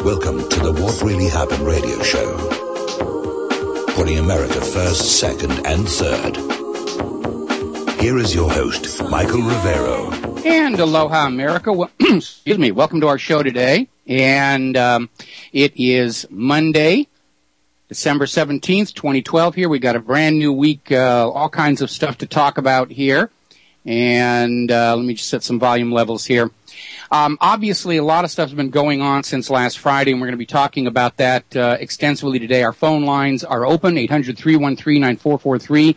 Welcome to the What Really Happened radio show. Putting America first, second, and third. Here is your host, Michael Rivero. And aloha, America. Excuse me. Welcome to our show today. And it is Monday, December 17th, 2012 here. We got a brand new week, all kinds of stuff to talk about here. And let me just set some volume levels here. Obviously, a lot of stuff has been going on since last Friday, and we're going to be talking about that extensively today. Our phone lines are open, 800-313-9443,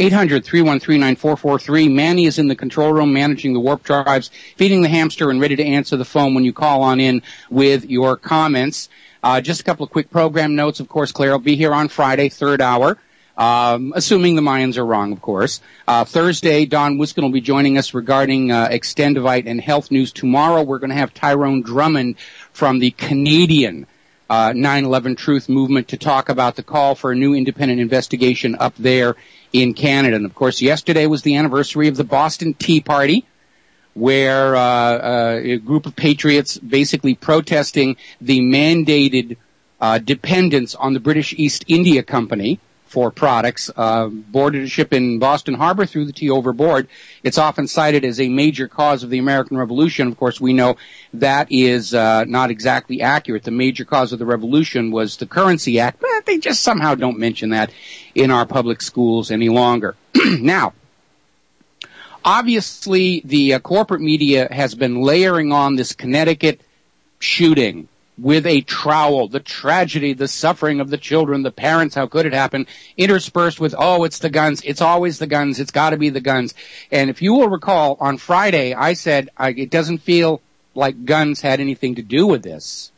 800-313-9443. Manny is in the control room managing the warp drives, feeding the hamster, and ready to answer the phone when you call on in with your comments. Just a couple of quick program notes. Of course, Claire will be here on Friday, third hour. Assuming the Mayans are wrong, of course. Thursday, Don Wiskin will be joining us regarding Extendivite and health news. Tomorrow, we're going to have Tyrone Drummond from the Canadian 9/11 Truth Movement to talk about the call for a new independent investigation up there in Canada. And, of course, yesterday was the anniversary of the Boston Tea Party, where a group of patriots basically protesting the mandated dependence on the British East India Company for products, boarded a ship in Boston Harbor, threw the tea overboard. It's often cited as a major cause of the American Revolution. Of course, we know that is not exactly accurate. The major cause of the revolution was the Currency Act, but they just somehow don't mention that in our public schools any longer. Now, obviously, the corporate media has been layering on this Connecticut shooting with a trowel, the tragedy, the suffering of the children, the parents, how could it happen, interspersed with, oh, it's the guns, it's always the guns, it's got to be the guns. And if you will recall, on Friday, I said it doesn't feel like guns had anything to do with this,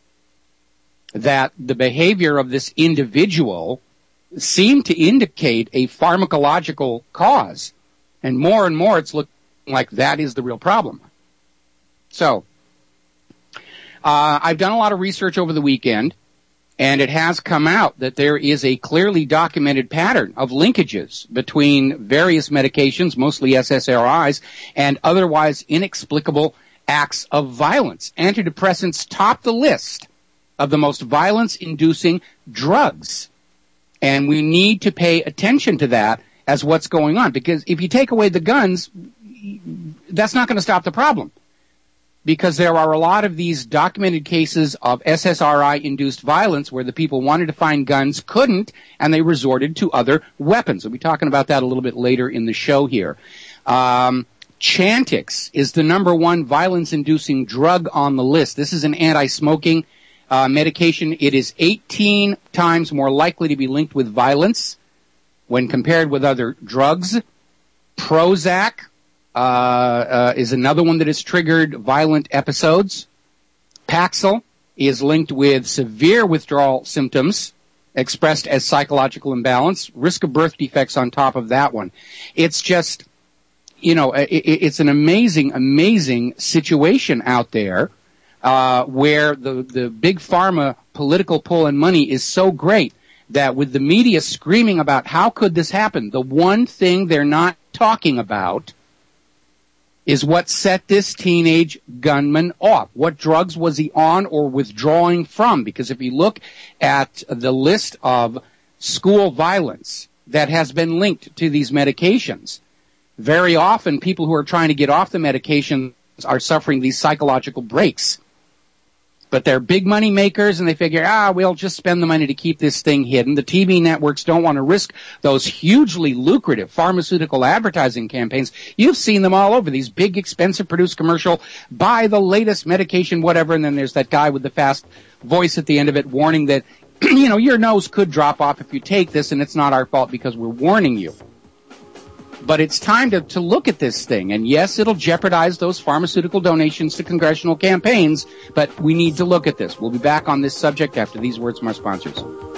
that the behavior of this individual seemed to indicate a pharmacological cause. And more it's looking like that is the real problem. So, I've done a lot of research over the weekend, and it has come out that there is a clearly documented pattern of linkages between various medications, mostly SSRIs, and otherwise inexplicable acts of violence. Antidepressants top the list of the most violence-inducing drugs. And we need to pay attention to that as what's going on, because if you take away the guns, that's not going to stop the problem. Because there are a lot of these documented cases of SSRI-induced violence where the people wanted to find guns, couldn't, and they resorted to other weapons. We'll be talking about that a little bit later in the show here. Chantix is the number one violence-inducing drug on the list. This is an anti-smoking medication. It is 18 times more likely to be linked with violence when compared with other drugs. Prozac is another one that has triggered violent episodes. Paxil is linked with severe withdrawal symptoms expressed as psychological imbalance, risk of birth defects on top of that one. It's just, it's an amazing situation out there where the big pharma political pull and money is so great that with the media screaming about how could this happen, the one thing they're not talking about is what set this teenage gunman off. What drugs was he on or withdrawing from? Because if you look at the list of school violence that has been linked to these medications, very often people who are trying to get off the medications are suffering these psychological breaks. But they're big money makers, and they figure, we'll just spend the money to keep this thing hidden. The TV networks don't want to risk those hugely lucrative pharmaceutical advertising campaigns. You've seen them all over, these big, expensive produced commercial, buy the latest medication, whatever, and then there's that guy with the fast voice at the end of it warning that, your nose could drop off if you take this, and it's not our fault because we're warning you. But it's time to look at this thing. And yes, it'll jeopardize those pharmaceutical donations to congressional campaigns, but we need to look at this. We'll be back on this subject after these words from our sponsors.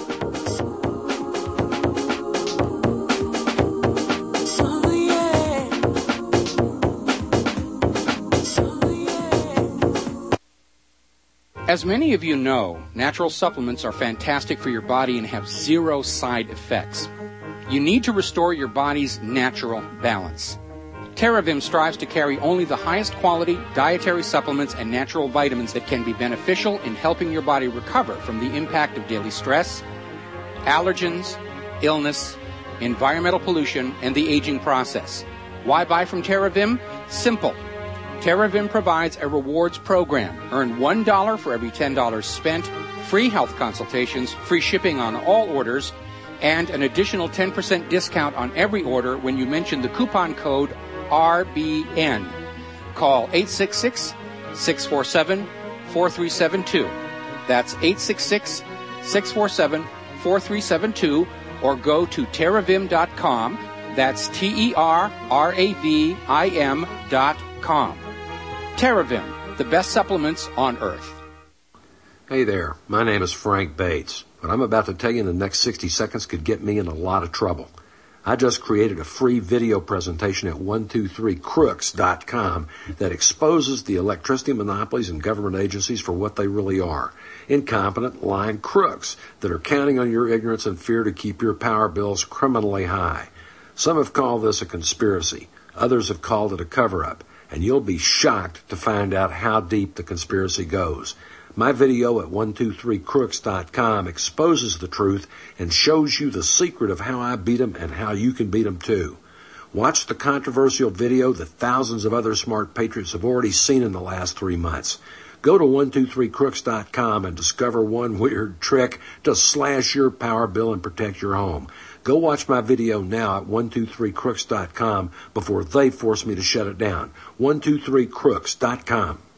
As many of you know, natural supplements are fantastic for your body and have zero side effects. You need to restore your body's natural balance. TerraVim strives to carry only the highest quality dietary supplements and natural vitamins that can be beneficial in helping your body recover from the impact of daily stress, allergens, illness, environmental pollution, and the aging process. Why buy from TerraVim? Simple. TerraVim provides a rewards program. Earn $1 for every $10 spent, free health consultations, free shipping on all orders, and an additional 10% discount on every order when you mention the coupon code RBN. Call 866-647-4372. That's 866-647-4372, or go to terravim.com. That's TerraVim.com. TerraVim, the best supplements on earth. Hey there, my name is Frank Bates. What I'm about to tell you in the next 60 seconds could get me in a lot of trouble. I just created a free video presentation at 123crooks.com that exposes the electricity monopolies and government agencies for what they really are. Incompetent, lying crooks that are counting on your ignorance and fear to keep your power bills criminally high. Some have called this a conspiracy. Others have called it a cover-up. And you'll be shocked to find out how deep the conspiracy goes. My video at 123crooks.com exposes the truth and shows you the secret of how I beat them and how you can beat them too. Watch the controversial video that thousands of other smart patriots have already seen in the last 3 months. Go to 123crooks.com and discover one weird trick to slash your power bill and protect your home. Go watch my video now at 123crooks.com before they force me to shut it down. 123crooks.com.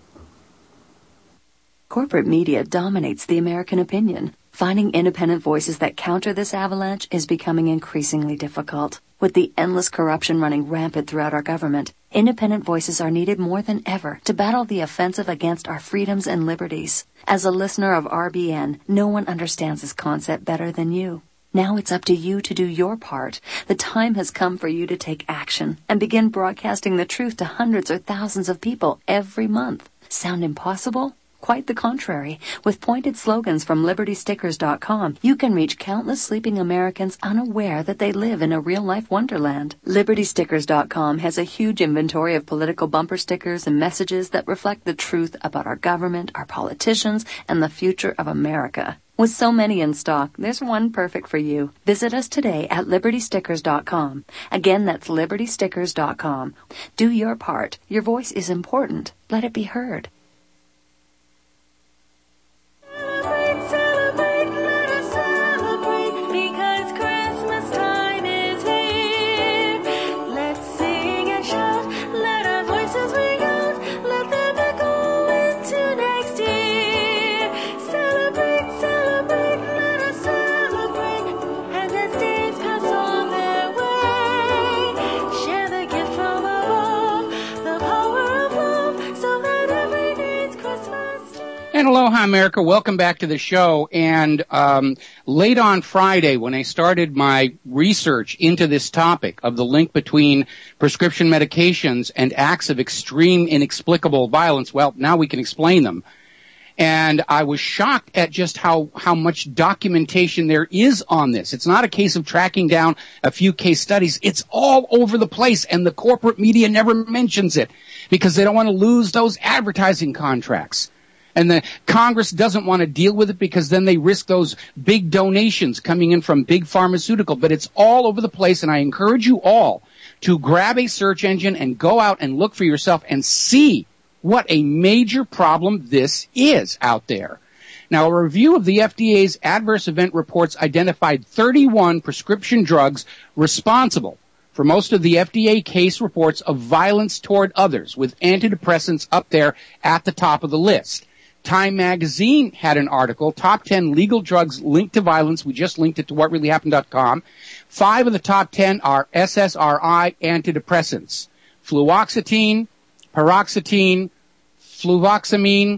Corporate media dominates the American opinion. Finding independent voices that counter this avalanche is becoming increasingly difficult. With the endless corruption running rampant throughout our government, independent voices are needed more than ever to battle the offensive against our freedoms and liberties. As a listener of RBN, no one understands this concept better than you. Now it's up to you to do your part. The time has come for you to take action and begin broadcasting the truth to hundreds or thousands of people every month. Sound impossible? Quite the contrary. With pointed slogans from LibertyStickers.com, you can reach countless sleeping Americans unaware that they live in a real-life wonderland. LibertyStickers.com has a huge inventory of political bumper stickers and messages that reflect the truth about our government, our politicians, and the future of America. With so many in stock, there's one perfect for you. Visit us today at LibertyStickers.com. Again, that's LibertyStickers.com. Do your part. Your voice is important. Let it be heard. And aloha, America. Welcome back to the show. And late on Friday, when I started my research into this topic of the link between prescription medications and acts of extreme, inexplicable violence, well, now we can explain them. And I was shocked at just how much documentation there is on this. It's not a case of tracking down a few case studies. It's all over the place, and the corporate media never mentions it because they don't want to lose those advertising contracts. And the Congress doesn't want to deal with it because then they risk those big donations coming in from big pharmaceutical. But it's all over the place, and I encourage you all to grab a search engine and go out and look for yourself and see what a major problem this is out there. Now, a review of the FDA's adverse event reports identified 31 prescription drugs responsible for most of the FDA case reports of violence toward others, with antidepressants up there at the top of the list. Time magazine had an article, Top 10 Legal Drugs Linked to Violence. We just linked it to whatreallyhappened.com. 5 of the top 10 are SSRI antidepressants: fluoxetine, paroxetine, fluvoxamine,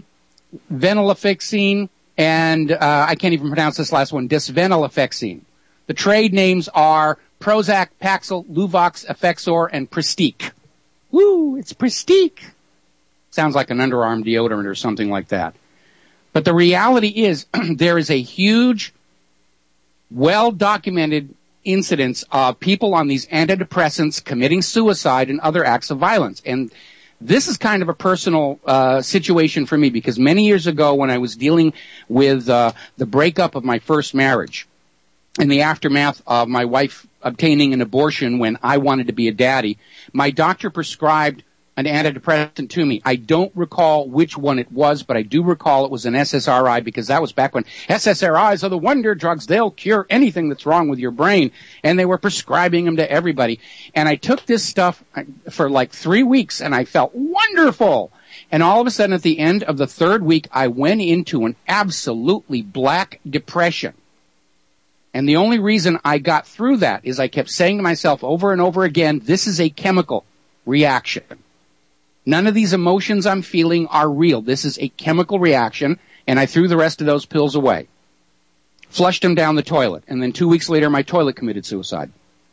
venlafaxine, and I can't even pronounce this last one, desvenlafaxine. The trade names are Prozac, Paxil, Luvox, Effexor, and Pristiq. Woo, it's Pristiq. Sounds like an underarm deodorant or something like that. But the reality is there is a huge, well-documented incidents of people on these antidepressants committing suicide and other acts of violence. And this is kind of a personal situation for me, because many years ago when I was dealing with the breakup of my first marriage, in the aftermath of my wife obtaining an abortion when I wanted to be a daddy, my doctor prescribed an antidepressant to me. I don't recall which one it was, but I do recall it was an SSRI, because that was back when SSRIs are the wonder drugs. They'll cure anything that's wrong with your brain. And they were prescribing them to everybody. And I took this stuff for like 3 weeks, and I felt wonderful. And all of a sudden, at the end of the third week, I went into an absolutely black depression. And the only reason I got through that is I kept saying to myself over and over again, this is a chemical reaction. None of these emotions I'm feeling are real. This is a chemical reaction, and I threw the rest of those pills away. Flushed them down the toilet, and then 2 weeks later, my toilet committed suicide.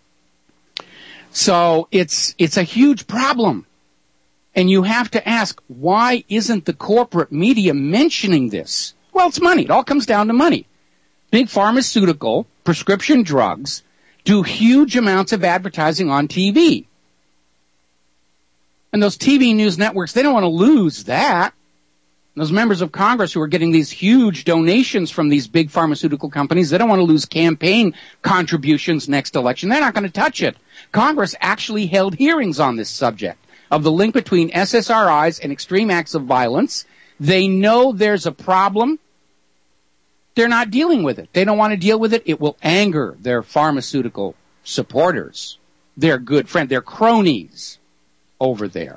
So it's a huge problem. And you have to ask, why isn't the corporate media mentioning this? Well, it's money. It all comes down to money. Big pharmaceutical, prescription drugs do huge amounts of advertising on TV. And those TV news networks, they don't want to lose that. And those members of Congress who are getting these huge donations from these big pharmaceutical companies, they don't want to lose campaign contributions next election. They're not going to touch it. Congress actually held hearings on this subject of the link between SSRIs and extreme acts of violence. They know there's a problem. They're not dealing with it. They don't want to deal with it. It will anger their pharmaceutical supporters, their good friends, their cronies over there.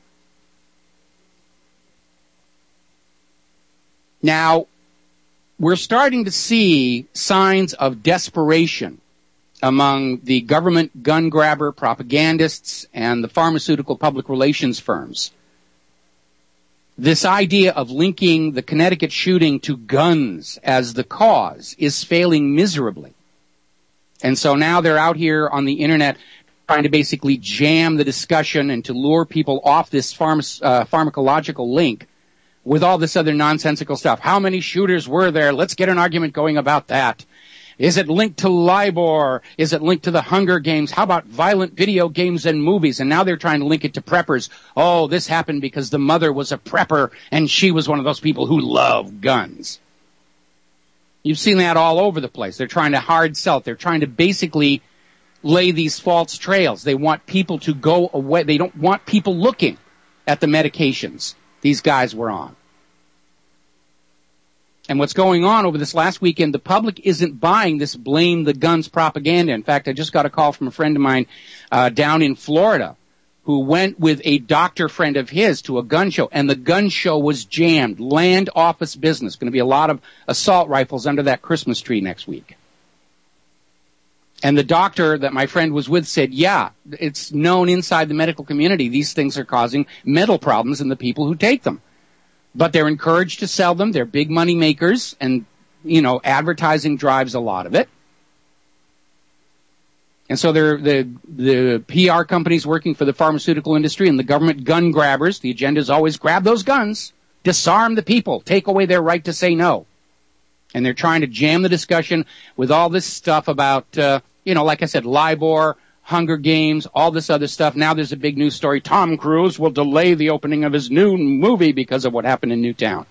Now, we're starting to see signs of desperation among the government gun grabber propagandists and the pharmaceutical public relations firms. This idea of linking the Connecticut shooting to guns as the cause is failing miserably. And so now they're out here on the internet trying to basically jam the discussion and to lure people off this pharmacological link with all this other nonsensical stuff. How many shooters were there? Let's get an argument going about that. Is it linked to LIBOR? Is it linked to the Hunger Games? How about violent video games and movies? And now they're trying to link it to preppers. Oh, this happened because the mother was a prepper and she was one of those people who love guns. You've seen that all over the place. They're trying to hard sell it. They're trying to basically lay these false trails. They want people to go away. They don't want people looking at the medications these guys were on. And what's going on over this last weekend, the public isn't buying this blame the guns propaganda. In fact, I just got a call from a friend of mine down in Florida who went with a doctor friend of his to a gun show, and the gun show was jammed. Land office business. Going to be a lot of assault rifles under that Christmas tree next week. And the doctor that my friend was with said, yeah, it's known inside the medical community these things are causing mental problems in the people who take them. But they're encouraged to sell them. They're big money makers, and, you know, advertising drives a lot of it. And so they're the PR companies working for the pharmaceutical industry and the government gun grabbers. The agenda is always grab those guns, disarm the people, take away their right to say no. And they're trying to jam the discussion with all this stuff about, like I said, LIBOR, Hunger Games, all this other stuff. Now there's a big news story. Tom Cruise will delay the opening of his new movie because of what happened in Newtown.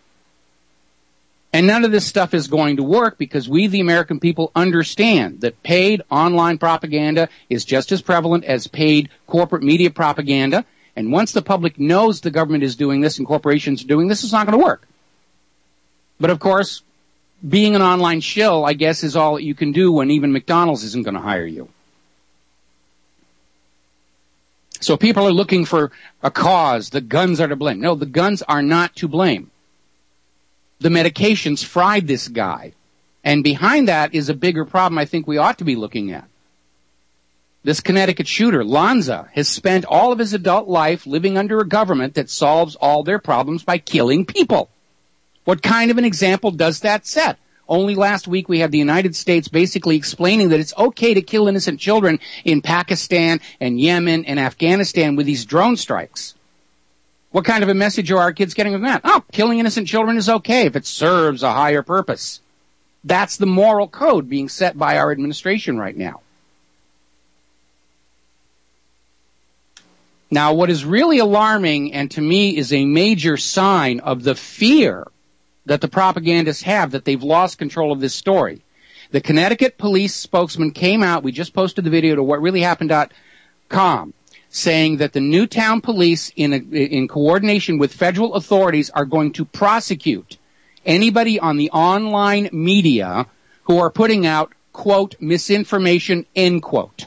And none of this stuff is going to work because we, the American people, understand that paid online propaganda is just as prevalent as paid corporate media propaganda. And once the public knows the government is doing this and corporations are doing this, it's not going to work. But of course, being an online shill, I guess, is all that you can do when even McDonald's isn't going to hire you. So people are looking for a cause. The guns are to blame. No, the guns are not to blame. The medications fried this guy. And behind that is a bigger problem I think we ought to be looking at. This Connecticut shooter, Lanza, has spent all of his adult life living under a government that solves all their problems by killing people. What kind of an example does that set? Only last week we had the United States basically explaining that it's okay to kill innocent children in Pakistan and Yemen and Afghanistan with these drone strikes. What kind of a message are our kids getting from that? Oh, killing innocent children is okay if it serves a higher purpose. That's the moral code being set by our administration right now. Now, what is really alarming, and to me is a major sign of the fear that the propagandists have that they've lost control of this story. The Connecticut police spokesman came out, we just posted the video to whatreallyhappened.com, saying that the Newtown police, in coordination with federal authorities, are going to prosecute anybody on the online media who are putting out, quote, misinformation, end quote.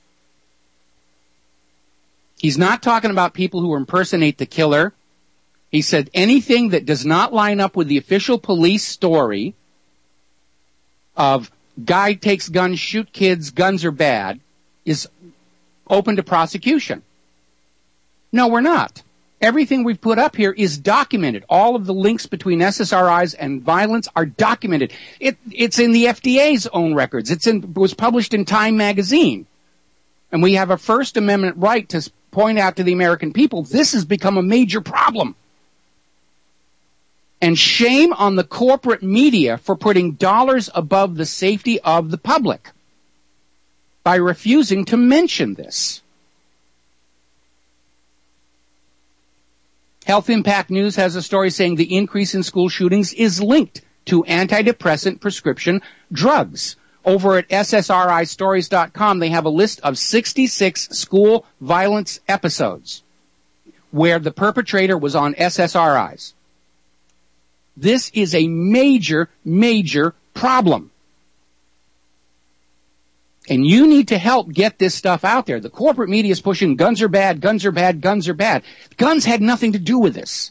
He's not talking about people who impersonate the killer. He said anything that does not line up with the official police story of guy takes guns, shoot kids, guns are bad, is open to prosecution. No, we're not. Everything we've put up here is documented. All of the links between SSRIs and violence are documented. It's in the FDA's own records. It was published in Time magazine. And we have a First Amendment right to point out to the American people, this has become a major problem. And shame on the corporate media for putting dollars above the safety of the public by refusing to mention this. Health Impact News has a story saying the increase in school shootings is linked to antidepressant prescription drugs. Over at SSRIstories.com, they have a list of 66 school violence episodes where the perpetrator was on SSRIs. This is a major, major problem. And you need to help get this stuff out there. The corporate media is pushing guns are bad, guns are bad, guns are bad. Guns had nothing to do with this.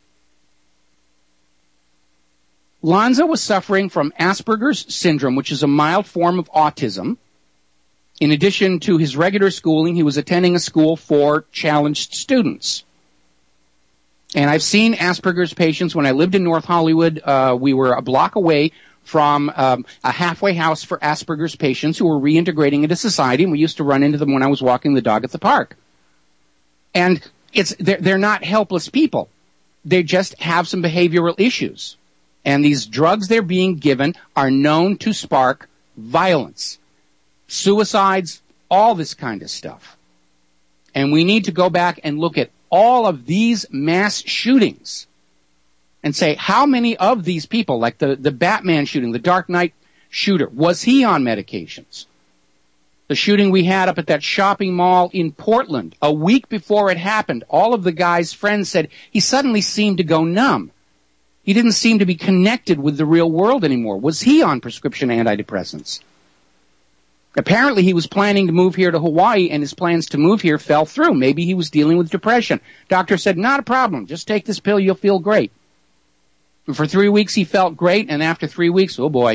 Lanza was suffering from Asperger's syndrome, which is a mild form of autism. In addition to his regular schooling, he was attending a school for challenged students. And I've seen Asperger's patients. When I lived in North Hollywood, we were a block away from a halfway house for Asperger's patients who were reintegrating into society, and we used to run into them when I was walking the dog at the park. And they're not helpless people. They just have some behavioral issues. And these drugs they're being given are known to spark violence, suicides, all this kind of stuff. And we need to go back and look at all of these mass shootings and say, how many of these people, like the Batman shooting, the Dark Knight shooter, was he on medications? The shooting we had up at that shopping mall in Portland, a week before it happened, all of the guy's friends said he suddenly seemed to go numb. He didn't seem to be connected with the real world anymore. Was he on prescription antidepressants? Apparently he was planning to move here to Hawaii, and his plans to move here fell through. Maybe he was dealing with depression. Doctor said, not a problem. Just take this pill. You'll feel great. And for 3 weeks he felt great, and after 3 weeks, oh boy.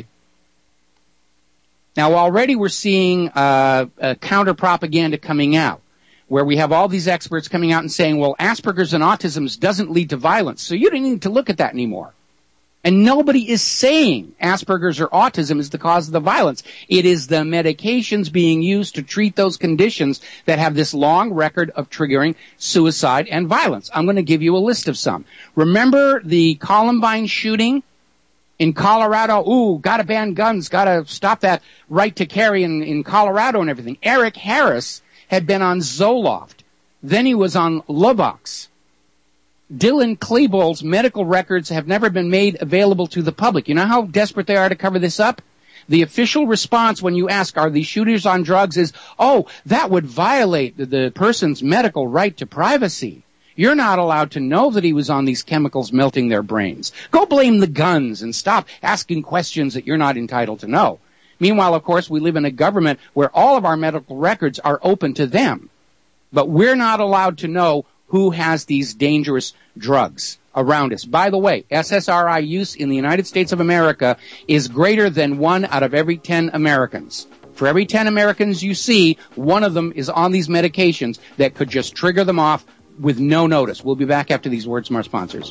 Now already we're seeing counter propaganda coming out, where we have all these experts coming out and saying, well, Asperger's and autism doesn't lead to violence, so you don't need to look at that anymore. And nobody is saying Asperger's or autism is the cause of the violence. It is the medications being used to treat those conditions that have this long record of triggering suicide and violence. I'm going to give you a list of some. Remember the Columbine shooting in Colorado? Ooh, gotta ban guns, gotta stop that right to carry in Colorado and everything. Eric Harris had been on Zoloft. Then he was on Luvox. Dylan Klebold's medical records have never been made available to the public. You know how desperate they are to cover this up? The official response when you ask, are these shooters on drugs, is, oh, that would violate the person's medical right to privacy. You're not allowed to know that he was on these chemicals melting their brains. Go blame the guns and stop asking questions that you're not entitled to know. Meanwhile, of course, we live in a government where all of our medical records are open to them. But we're not allowed to know who has these dangerous drugs around us. By the way, SSRI use in the United States of America is greater than 1 out of every 10 Americans. For every 10 Americans you see, one of them is on these medications that could just trigger them off with no notice. We'll be back after these words from our sponsors.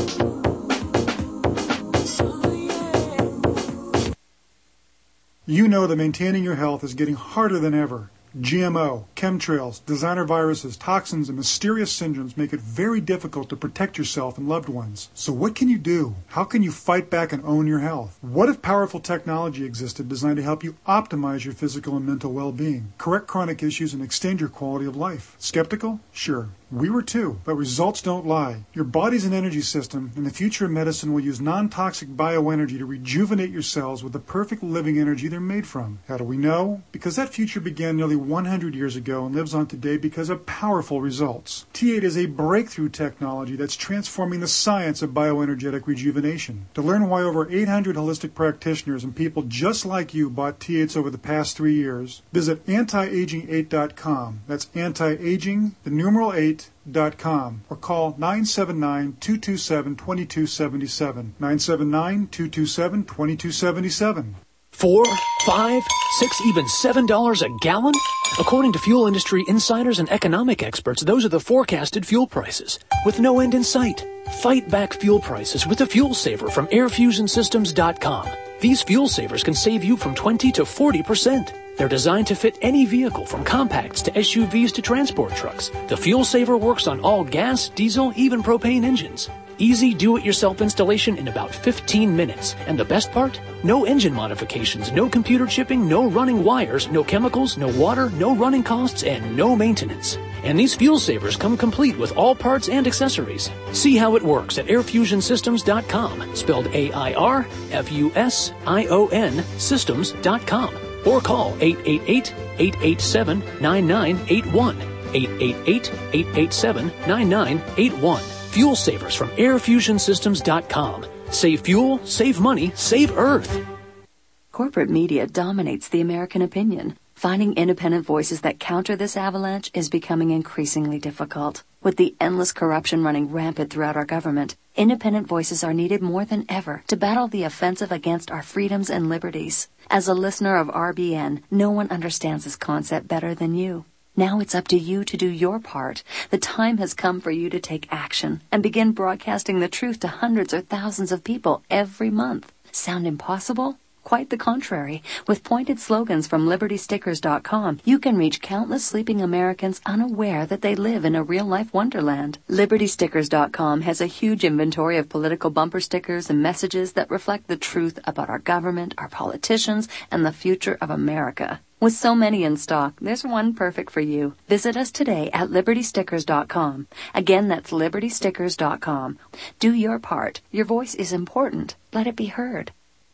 You know that maintaining your health is getting harder than ever. GMO, chemtrails, designer viruses, toxins, and mysterious syndromes make it very difficult to protect yourself and loved ones. So what can you do? How can you fight back and own your health? What if powerful technology existed designed to help you optimize your physical and mental well-being, correct chronic issues, and extend your quality of life? Skeptical? Sure. We were too, but results don't lie. Your body's an energy system, and the future of medicine will use non-toxic bioenergy to rejuvenate your cells with the perfect living energy they're made from. How do we know? Because that future began nearly 100 years ago and lives on today because of powerful results. T8 is a breakthrough technology that's transforming the science of bioenergetic rejuvenation. To learn why over 800 holistic practitioners and people just like you bought T8s over the past 3 years, visit antiaging8.com. That's anti-aging, the numeral 8.com, or call 979-227-2277. 979-227-2277. $4, $5, $6, even $7 a gallon? According to fuel industry insiders and economic experts, those are the forecasted fuel prices, with no end in sight. Fight back fuel prices with the Fuel Saver from AirFusionSystems.com. These fuel savers can save you from 20 to 40%. They're designed to fit any vehicle from compacts to SUVs to transport trucks. The Fuel Saver works on all gas, diesel, even propane engines. Easy do-it-yourself installation in about 15 minutes. And the best part? No engine modifications, no computer chipping, no running wires, no chemicals, no water, no running costs, and no maintenance. And these fuel savers come complete with all parts and accessories. See how it works at airfusionsystems.com, spelled AIRFUSION systems.com, or call 888-887-9981, 888-887-9981. Fuel Savers from airfusionsystems.com. Save fuel, save money, save Earth. Corporate media dominates the American opinion. Finding independent voices that counter this avalanche is becoming increasingly difficult. With the endless corruption running rampant throughout our government, independent voices are needed more than ever to battle the offensive against our freedoms and liberties. As a listener of RBN, no one understands this concept better than you. Now it's up to you to do your part. The time has come for you to take action and begin broadcasting the truth to hundreds or thousands of people every month. Sound impossible? Quite the contrary. With pointed slogans from LibertyStickers.com, you can reach countless sleeping Americans unaware that they live in a real-life wonderland. LibertyStickers.com has a huge inventory of political bumper stickers and messages that reflect the truth about our government, our politicians, and the future of America. With so many in stock, there's one perfect for you. Visit us today at LibertyStickers.com. Again, that's LibertyStickers.com. Do your part. Your voice is important. Let it be heard.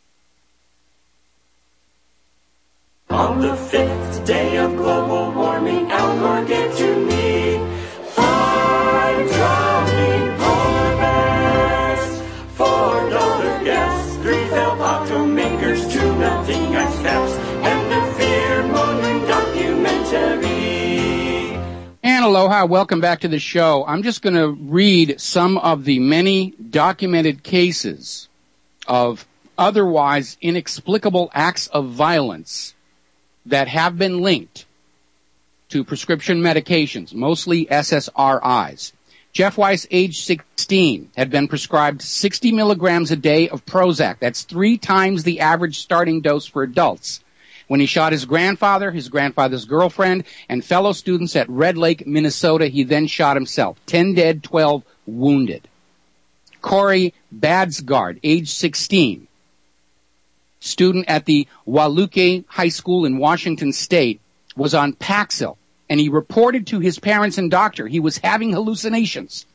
On the 5th day of global warming, Al Gore gave to me 5 dropping polar bears, $4 gas, 3 failed automakers, 2 melting ice caps, and a fear-mongering documentary. And aloha, welcome back to the show. I'm just going to read some of the many documented cases of otherwise inexplicable acts of violence that have been linked to prescription medications, mostly SSRIs. Jeff Weiss, age 16, had been prescribed 60 milligrams a day of Prozac. That's 3 times the average starting dose for adults. When he shot his grandfather, his grandfather's girlfriend, and fellow students at Red Lake, Minnesota, he then shot himself. 10 dead, 12 wounded. Corey Badsgard, age 16, student at the Waluke High School in Washington State, was on Paxil, and he reported to his parents and doctor he was having hallucinations.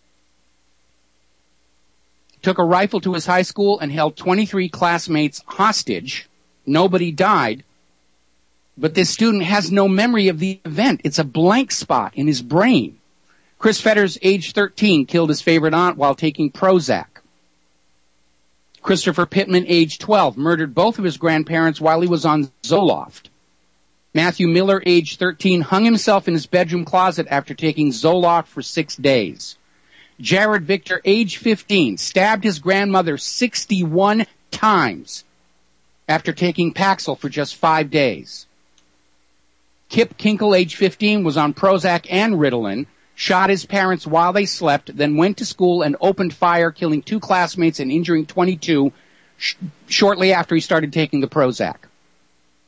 Took a rifle to his high school and held 23 classmates hostage. Nobody died, but this student has no memory of the event. It's a blank spot in his brain. Chris Fetters, age 13, killed his favorite aunt while taking Prozac. Christopher Pittman, age 12, murdered both of his grandparents while he was on Zoloft. Matthew Miller, age 13, hung himself in his bedroom closet after taking Zoloft for 6 days. Jared Victor, age 15, stabbed his grandmother 61 times after taking Paxil for just 5 days. Kip Kinkle, age 15, was on Prozac and Ritalin, shot his parents while they slept, then went to school and opened fire, killing 2 classmates and injuring 22 shortly after he started taking the Prozac.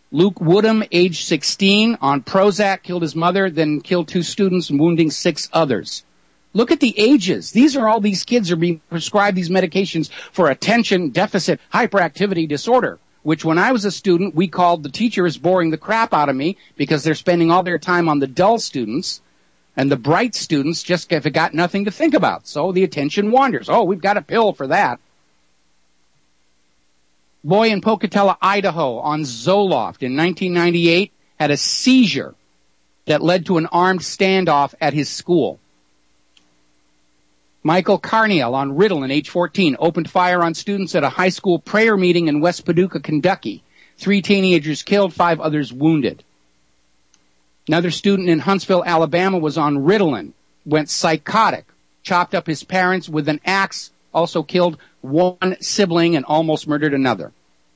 Luke Woodham, age 16, on Prozac, killed his mother, then killed 2 students, wounding 6 others. Look at the ages. All these kids are being prescribed these medications for attention deficit hyperactivity disorder, which when I was a student, we called the teachers boring the crap out of me because they're spending all their time on the dull students, and the bright students just have got nothing to think about. So the attention wanders. Oh, we've got a pill for that. Boy in Pocatello, Idaho, on Zoloft in 1998 had a seizure that led to an armed standoff at his school. Michael Carniel on Ritalin, age 14, opened fire on students at a high school prayer meeting in West Paducah, Kentucky. 3 teenagers killed, 5 others wounded. Another student in Huntsville, Alabama was on Ritalin, went psychotic, chopped up his parents with an axe, also killed 1 sibling and almost murdered another.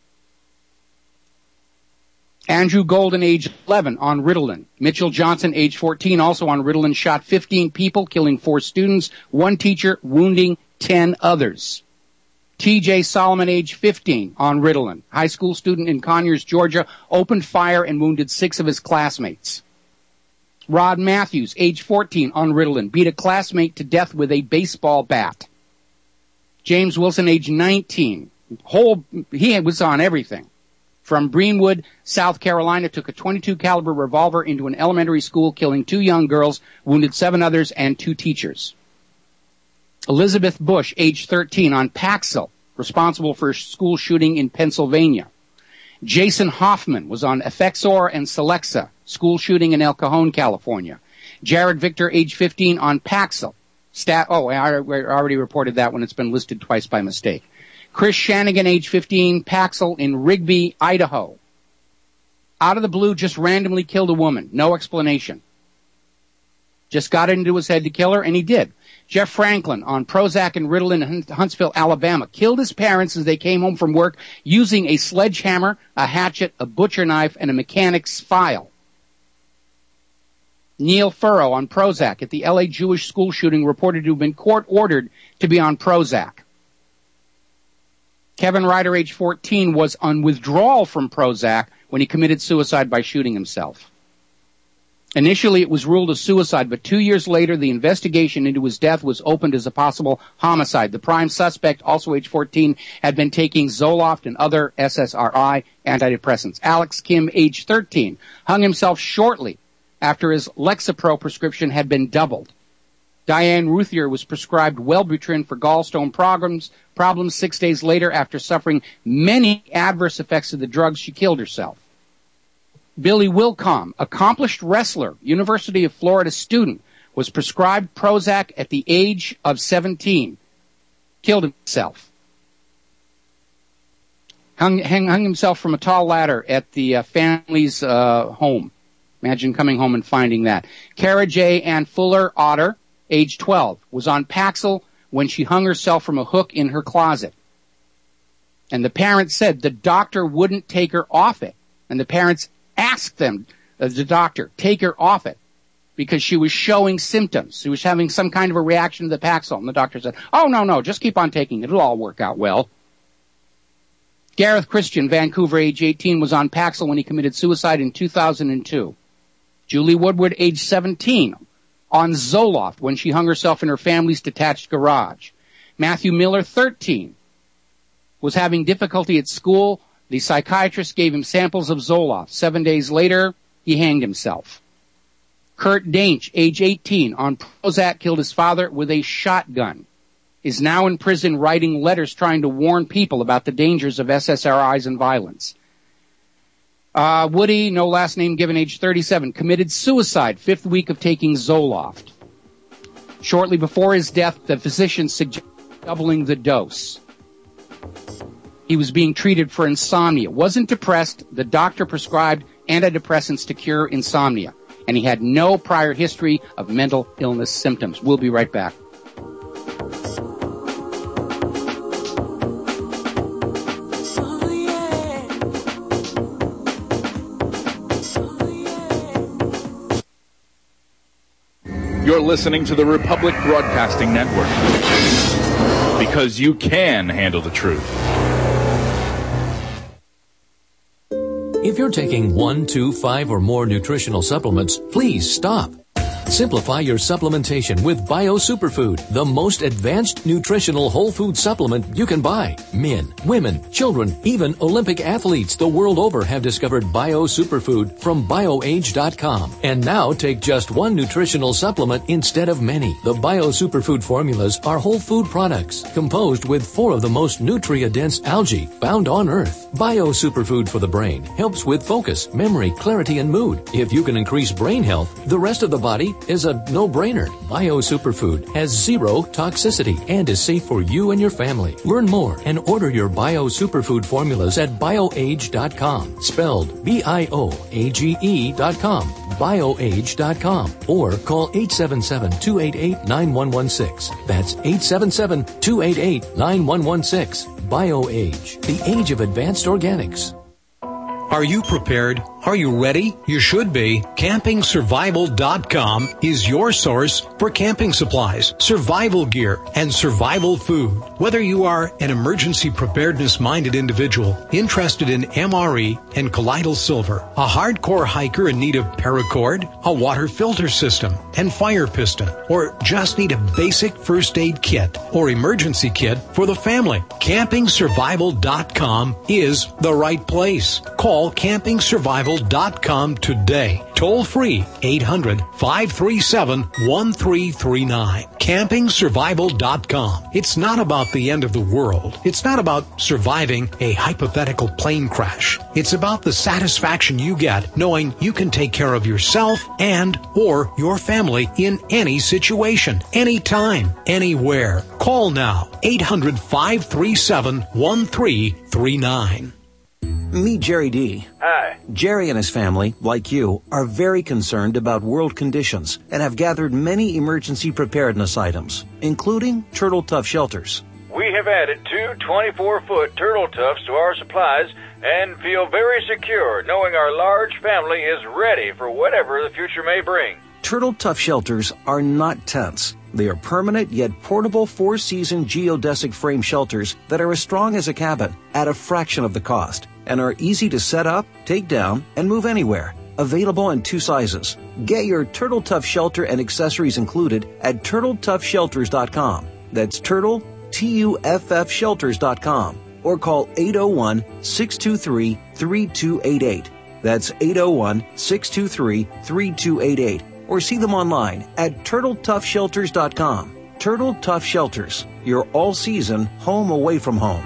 Andrew Golden, age 11, on Ritalin. Mitchell Johnson, age 14, also on Ritalin, shot 15 people, killing 4 students, 1 teacher, wounding 10 others. T.J. Solomon, age 15, on Ritalin. High school student in Conyers, Georgia, opened fire and wounded 6 of his classmates. Rod Matthews, age 14, on Ritalin, beat a classmate to death with a baseball bat. James Wilson, age 19, he was on everything. From Greenwood, South Carolina, took a .22 caliber revolver into an elementary school, killing 2 young girls, wounded 7 others, and 2 teachers. Elizabeth Bush, age 13, on Paxil, responsible for a school shooting in Pennsylvania. Jason Hoffman was on Effexor and Celexa, school shooting in El Cajon, California. Jared Victor, age 15, on Paxil. I already reported that one. It's been listed twice by mistake. Chris Shanigan, age 15, Paxil in Rigby, Idaho. Out of the blue, just randomly killed a woman. No explanation. Just got it into his head to kill her, and he did. Jeff Franklin on Prozac and Ritalin in Huntsville, Alabama, killed his parents as they came home from work using a sledgehammer, a hatchet, a butcher knife, and a mechanic's file. Neil Furrow on Prozac at the L.A. Jewish school shooting, reported to have been court-ordered to be on Prozac. Kevin Ryder, age 14, was on withdrawal from Prozac when he committed suicide by shooting himself. Initially, it was ruled a suicide, but 2 years later, the investigation into his death was opened as a possible homicide. The prime suspect, also age 14, had been taking Zoloft and other SSRI antidepressants. Alex Kim, age 13, hung himself shortly after his Lexapro prescription had been doubled. Diane Ruthier was prescribed Wellbutrin for gallstone problems. 6 days later, after suffering many adverse effects of the drugs, she killed herself. Billy Wilcom, accomplished wrestler, University of Florida student, was prescribed Prozac at the age of 17. Killed himself. Hung himself from a tall ladder at the family's home. Imagine coming home and finding that. Kara J. Ann Fuller Otter, age 12, was on Paxil when she hung herself from a hook in her closet. And the parents said the doctor wouldn't take her off it. And the parents asked them, the doctor, take her off it because she was showing symptoms. She was having some kind of a reaction to the Paxil. And the doctor said, oh, no, just keep on taking it. It'll all work out well. Gareth Christian, Vancouver, age 18, was on Paxil when he committed suicide in 2002. Julie Woodward, age 17, on Zoloft when she hung herself in her family's detached garage. Matthew Miller, 13, was having difficulty at school. The psychiatrist gave him samples of Zoloft. 7 days later, he hanged himself. Kurt Dainch, age 18, on Prozac, killed his father with a shotgun. Is now in prison writing letters trying to warn people about the dangers of SSRIs and violence. Woody, no last name given, age 37, committed suicide 5th week of taking Zoloft. Shortly before his death, the physician suggested doubling the dose. He was being treated for insomnia. Wasn't depressed. The doctor prescribed antidepressants to cure insomnia. And he had no prior history of mental illness symptoms. We'll be right back. You're listening to the Republic Broadcasting Network. Because you can handle the truth. If you're taking 1, 2, 5, or more nutritional supplements, please stop. Simplify your supplementation with Bio Superfood, the most advanced nutritional whole food supplement you can buy. Men, women, children, even Olympic athletes the world over have discovered Bio Superfood from BioAge.com. And now take just one nutritional supplement instead of many. The Bio Superfood formulas are whole food products composed with 4 of the most nutria-dense algae found on Earth. Bio Superfood for the brain helps with focus, memory, clarity, and mood. If you can increase brain health, the rest of the body is a no-brainer. Bio Superfood has 0 toxicity and is safe for you and your family. Learn more and order your Bio Superfood formulas at BioAge.com, spelled BIOAGE.com, BioAge.com, or call 877-288-9116. That's 877-288-9116. BioAge, the age of advanced organics. Are you prepared? Are you ready? You should be. CampingSurvival.com is your source for camping supplies, survival gear, and survival food. Whether you are an emergency preparedness-minded individual interested in MRE and colloidal silver, a hardcore hiker in need of paracord, a water filter system, and fire piston, or just need a basic first aid kit or emergency kit for the family, CampingSurvival.com is the right place. Call CampingSurvival.com today. Toll free 800-537-1339. CampingSurvival.com. It's not about the end of the world. It's not about surviving a hypothetical plane crash. It's about the satisfaction you get knowing you can take care of yourself and or your family in any situation, anytime, anywhere. Call now. 800-537-1339. Meet Jerry D. Hi. Jerry and his family, like you, are very concerned about world conditions and have gathered many emergency preparedness items, including Turtle Tough shelters. We have added 2 24-foot Turtle Toughs to our supplies and feel very secure knowing our large family is ready for whatever the future may bring. Turtle Tough shelters are not tents. They are permanent yet portable 4-season geodesic frame shelters that are as strong as a cabin at a fraction of the cost and are easy to set up, take down, and move anywhere. Available in 2 sizes. Get your Turtle Tough shelter and accessories included at TurtleToughShelters.com. That's Turtle, Tuff Shelters.com. Or call 801-623-3288. That's 801-623-3288. Or see them online at TurtleToughShelters.com. Turtle Tough Shelters, your all-season home away from home.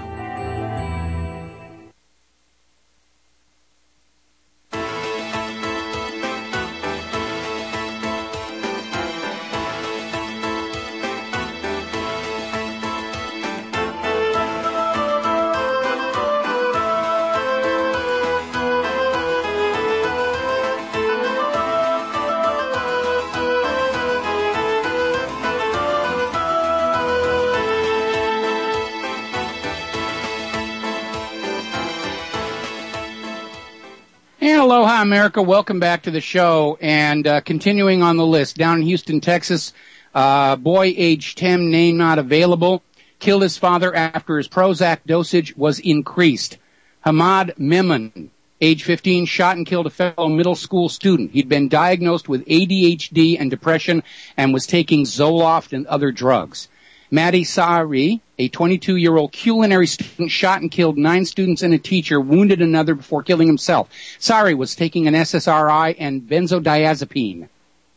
Aloha, America. Welcome back to the show. And continuing on the list, down in Houston, Texas, boy age 10, name not available, killed his father after his Prozac dosage was increased. Hamad Memon, age 15, shot and killed a fellow middle school student. He'd been diagnosed with ADHD and depression and was taking Zoloft and other drugs. Maddie Sari, a 22-year-old culinary student, shot and killed 9 students and a teacher, wounded another before killing himself. Sari was taking an SSRI and benzodiazepine.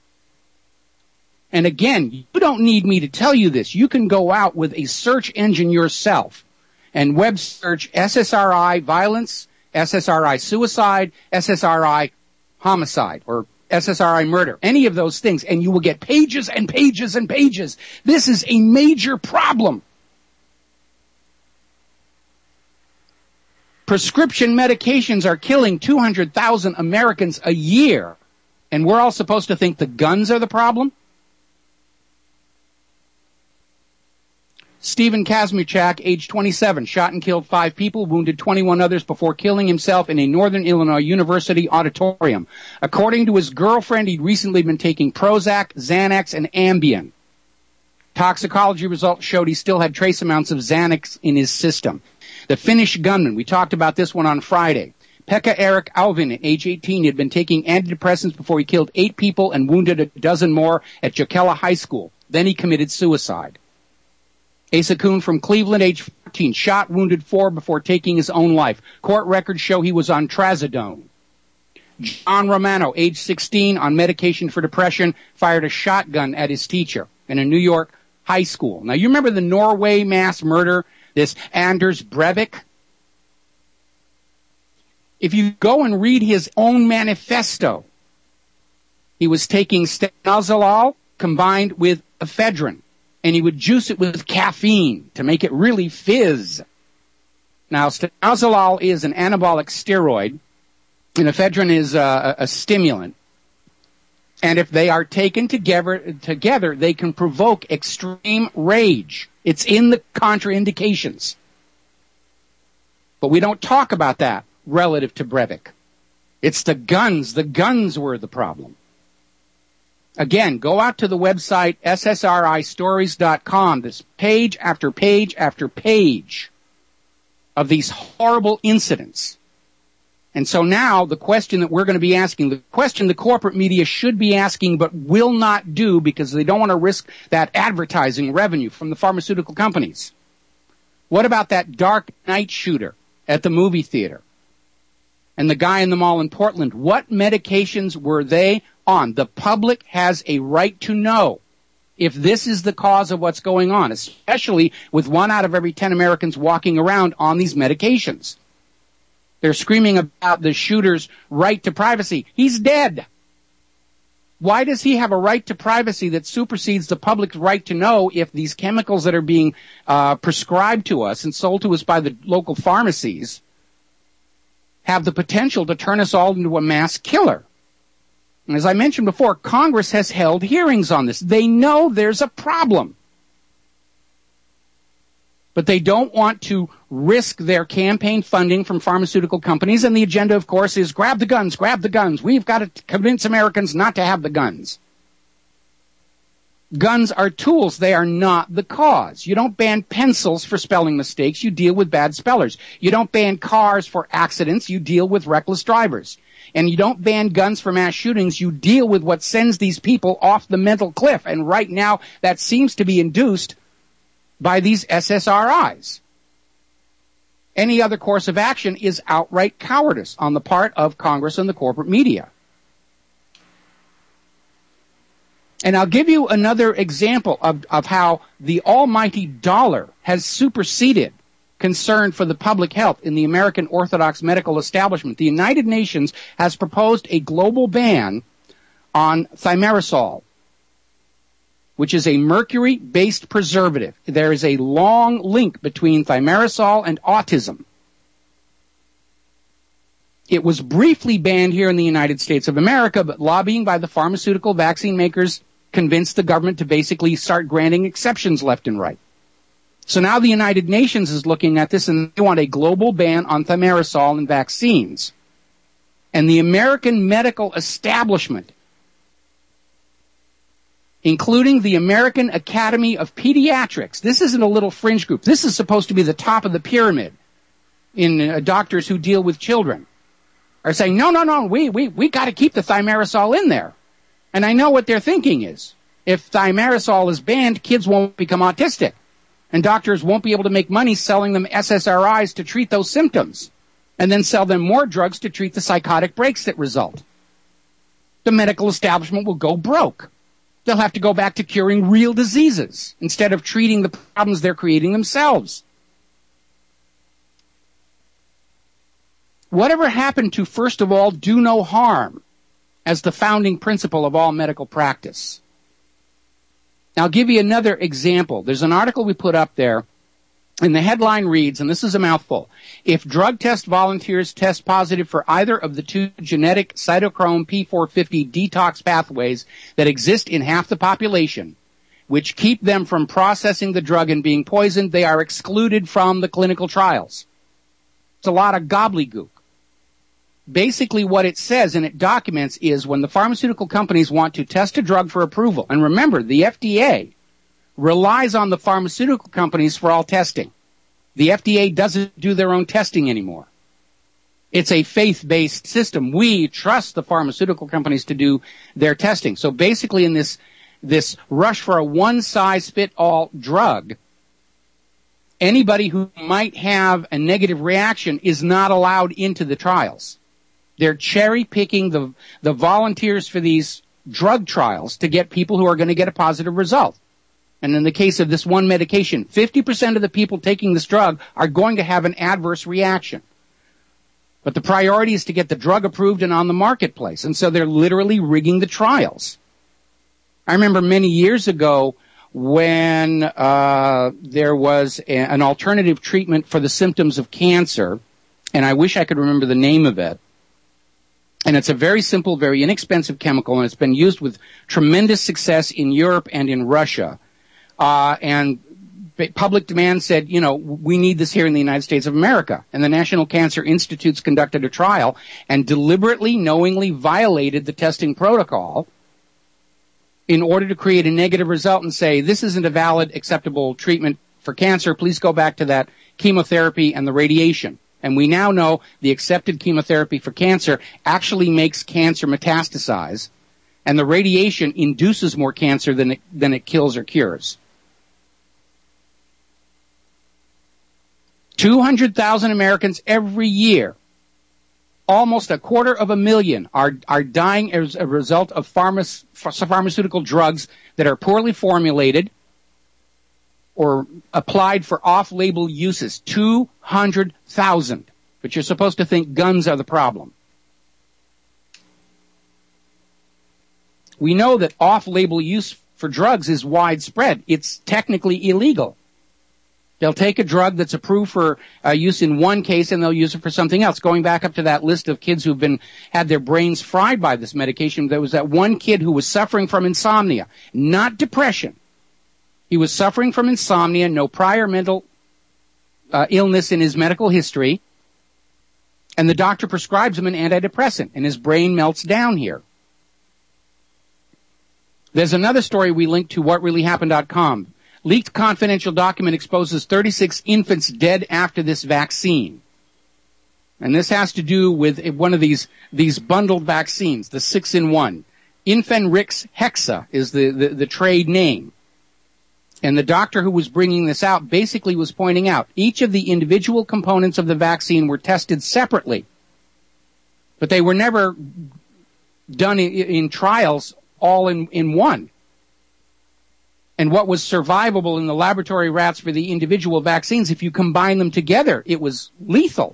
And again, you don't need me to tell you this. You can go out with a search engine yourself and web search SSRI violence, SSRI suicide, SSRI homicide, or SSRI murder, any of those things, and you will get pages and pages and pages. This is a major problem. Prescription medications are killing 200,000 Americans a year, and we're all supposed to think the guns are the problem? Stephen Kazmierczak, age 27, shot and killed 5 people, wounded 21 others before killing himself in a Northern Illinois University auditorium. According to his girlfriend, he'd recently been taking Prozac, Xanax, and Ambien. Toxicology results showed he still had trace amounts of Xanax in his system. The Finnish gunman, we talked about this one on Friday, Pekka Erik Alvin, at age 18, had been taking antidepressants before he killed 8 people and wounded a dozen more at Jokela High School. Then he committed suicide. Asa Kuhn from Cleveland, age 14, shot, wounded 4 before taking his own life. Court records show he was on trazodone. John Romano, age 16, on medication for depression, fired a shotgun at his teacher in a New York high school. Now, you remember the Norway mass murder, this Anders Breivik? If you go and read his own manifesto, he was taking stanozolol combined with ephedrine, and he would juice it with caffeine to make it really fizz. Now, stanozolol is an anabolic steroid, and ephedrine is a stimulant. And if they are taken together, they can provoke extreme rage. It's in the contraindications. But we don't talk about that relative to Breivik. It's the guns. The guns were the problem. Again, go out to the website ssristories.com. There's page after page after page of these horrible incidents. And so now the question that we're going to be asking, the question the corporate media should be asking but will not do because they don't want to risk that advertising revenue from the pharmaceutical companies. What about that Dark Knight shooter at the movie theater? And the guy in the mall in Portland, what medications were they on? The public has a right to know if this is the cause of what's going on, especially with 1 out of every 10 Americans walking around on these medications. They're screaming about the shooter's right to privacy. He's dead. Why does he have a right to privacy that supersedes the public's right to know if these chemicals that are being prescribed to us and sold to us by the local pharmacies have the potential to turn us all into a mass killer? And as I mentioned before, Congress has held hearings on this. They know there's a problem. But they don't want to risk their campaign funding from pharmaceutical companies. And the agenda, of course, is grab the guns, grab the guns. We've got to convince Americans not to have the guns. Guns are tools. They are not the cause. You don't ban pencils for spelling mistakes. You deal with bad spellers. You don't ban cars for accidents. You deal with reckless drivers. And you don't ban guns for mass shootings. You deal with what sends these people off the mental cliff. And right now, that seems to be induced by these SSRIs. Any other course of action is outright cowardice on the part of Congress and the corporate media. And I'll give you another example of how the almighty dollar has superseded concern for the public health in the American Orthodox medical establishment. The United Nations has proposed a global ban on thimerosal, which is a mercury-based preservative. There is a long link between thimerosal and autism. It was briefly banned here in the United States of America, but lobbying by the pharmaceutical vaccine makers convinced the government to basically start granting exceptions left and right. So now the United Nations is looking at this, and they want a global ban on thimerosal in vaccines. And the American medical establishment, including the American Academy of Pediatrics. This isn't a little fringe group. This is supposed to be the top of the pyramid in doctors who deal with children, are saying, no, we got to keep the thimerosal in there. And I know what their thinking is. If thimerosal is banned, kids won't become autistic, and doctors won't be able to make money selling them SSRIs to treat those symptoms, and then sell them more drugs to treat the psychotic breaks that result. The medical establishment will go broke. They'll have to go back to curing real diseases instead of treating the problems they're creating themselves. Whatever happened to, first of all, do no harm as the founding principle of all medical practice? Now, I'll give you another example. There's an article we put up there, and the headline reads, and this is a mouthful, if drug test volunteers test positive for either of the 2 genetic cytochrome P450 detox pathways that exist in half the population, which keep them from processing the drug and being poisoned, they are excluded from the clinical trials. It's a lot of gobbledygook. Basically what it says and it documents is when the pharmaceutical companies want to test a drug for approval, and remember, the FDA relies on the pharmaceutical companies for all testing. The FDA doesn't do their own testing anymore. It's a faith-based system. We trust the pharmaceutical companies to do their testing. So basically in this rush for a one-size-fit-all drug, anybody who might have a negative reaction is not allowed into the trials. They're cherry-picking the volunteers for these drug trials to get people who are going to get a positive result. And in the case of this one medication, 50% of the people taking this drug are going to have an adverse reaction. But the priority is to get the drug approved and on the marketplace. And so they're literally rigging the trials. I remember many years ago when there was an alternative treatment for the symptoms of cancer, and I wish I could remember the name of it. And it's a very simple, very inexpensive chemical, and it's been used with tremendous success in Europe and in Russia. And public demand said, we need this here in the United States of America. And the National Cancer Institutes conducted a trial and deliberately, knowingly violated the testing protocol in order to create a negative result and say, this isn't a valid, acceptable treatment for cancer. Please go back to that chemotherapy and the radiation. And we now know the accepted chemotherapy for cancer actually makes cancer metastasize, and the radiation induces more cancer than it kills or cures. 200,000 Americans every year, almost 250,000, are dying as a result of pharmaceutical drugs that are poorly formulated or applied for off-label uses. 200,000. But you're supposed to think guns are the problem. We know that off-label use for drugs is widespread. It's technically illegal. They'll take a drug that's approved for use in one case and they'll use it for something else. Going back up to that list of kids who've had their brains fried by this medication, there was that one kid who was suffering from insomnia, not depression. He was suffering from insomnia, no prior mental illness in his medical history, and the doctor prescribes him an antidepressant, and his brain melts down here. There's another story we linked to whatreallyhappened.com. Leaked confidential document exposes 36 infants dead after this vaccine. And this has to do with one of these bundled vaccines, the 6-in-1. Infenrix Hexa is the trade name. And the doctor who was bringing this out basically was pointing out each of the individual components of the vaccine were tested separately. But they were never done in trials all in one. And what was survivable in the laboratory rats for the individual vaccines, if you combine them together, it was lethal.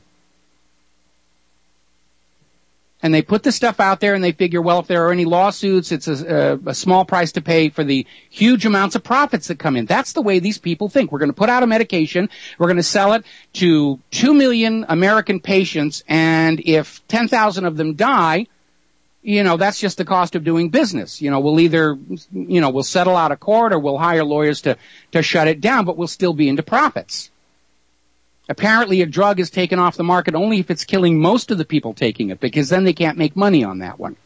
And they put the stuff out there and they figure, well, if there are any lawsuits, it's a small price to pay for the huge amounts of profits that come in. That's the way these people think. We're going to put out a medication, we're going to sell it to 2 million American patients, and if 10,000 of them die, that's just the cost of doing business. We'll either, we'll settle out of court or we'll hire lawyers to shut it down, but we'll still be into profits. Apparently a drug is taken off the market only if it's killing most of the people taking it, because then they can't make money on that one.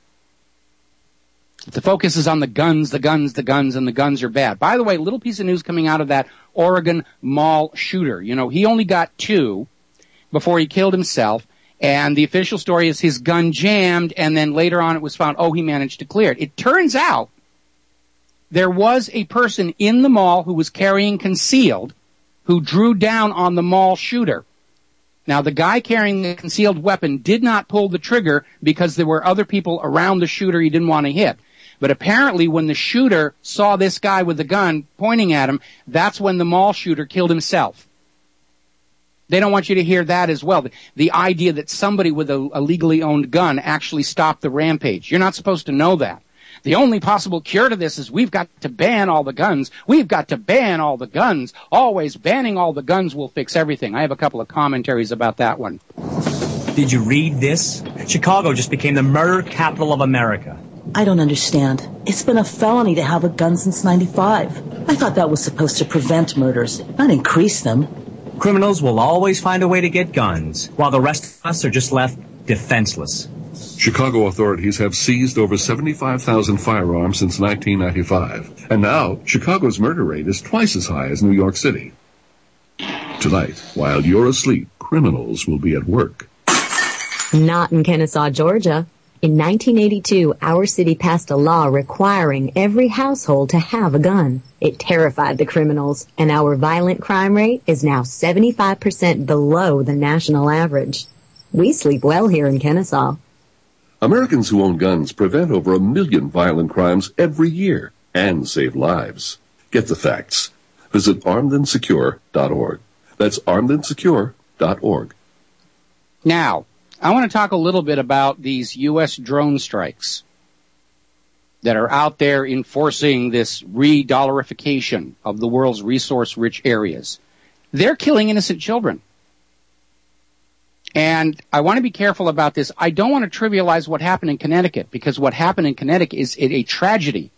The focus is on the guns, and the guns are bad. By the way, little piece of news coming out of that Oregon mall shooter. He only got 2 before he killed himself. And the official story is his gun jammed, and then later on it was found, he managed to clear it. It turns out there was a person in the mall who was carrying concealed who drew down on the mall shooter. Now, the guy carrying the concealed weapon did not pull the trigger because there were other people around the shooter he didn't want to hit. But apparently when the shooter saw this guy with the gun pointing at him, that's when the mall shooter killed himself. They don't want you to hear that as well. The idea that somebody with a legally owned gun actually stopped the rampage. You're not supposed to know that. The only possible cure to this is we've got to ban all the guns. We've got to ban all the guns. Always banning all the guns will fix everything. I have a couple of commentaries about that one. Did you read this? Chicago just became the murder capital of America. I don't understand. It's been a felony to have a gun since '95. I thought that was supposed to prevent murders, not increase them. Criminals will always find a way to get guns, while the rest of us are just left defenseless. Chicago authorities have seized over 75,000 firearms since 1995. And now, Chicago's murder rate is twice as high as New York City. Tonight, while you're asleep, criminals will be at work. Not in Kennesaw, Georgia. In 1982, our city passed a law requiring every household to have a gun. It terrified the criminals, and our violent crime rate is now 75% below the national average. We sleep well here in Kennesaw. Americans who own guns prevent over 1 million violent crimes every year and save lives. Get the facts. Visit armedandsecure.org. That's armedandsecure.org. Now, I want to talk a little bit about these U.S. drone strikes that are out there enforcing this re-dollarification of the world's resource-rich areas. They're killing innocent children. And I want to be careful about this. I don't want to trivialize what happened in Connecticut, because what happened in Connecticut is a tragedy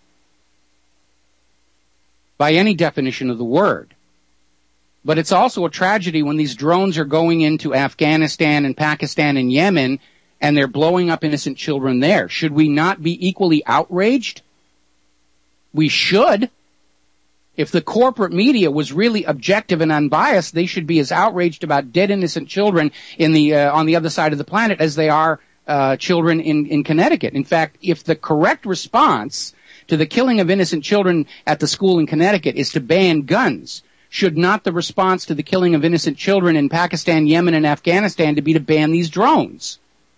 by any definition of the word. But it's also a tragedy when these drones are going into Afghanistan and Pakistan and Yemen, and they're blowing up innocent children there. Should we not be equally outraged? We should. If the corporate media was really objective and unbiased, they should be as outraged about dead innocent children in the on the other side of the planet as they are children in Connecticut. In fact, if the correct response to the killing of innocent children at the school in Connecticut is to ban guns, should not the response to the killing of innocent children in Pakistan, Yemen, and Afghanistan to be to ban these drones?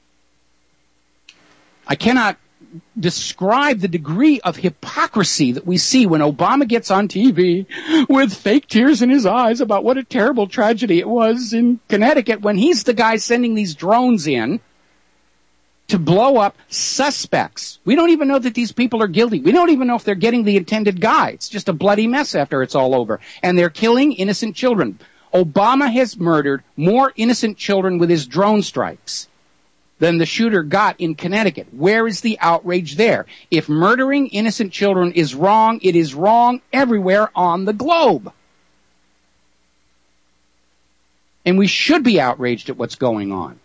I cannot describe the degree of hypocrisy that we see when Obama gets on TV with fake tears in his eyes about what a terrible tragedy it was in Connecticut, when he's the guy sending these drones in to blow up suspects. We don't even know that these people are guilty. We don't even know if they're getting the intended guy. It's just a bloody mess after it's all over. And they're killing innocent children. Obama has murdered more innocent children with his drone strikes than the shooter got in Connecticut. Where is the outrage there? If murdering innocent children is wrong, it is wrong everywhere on the globe. And we should be outraged at what's going on.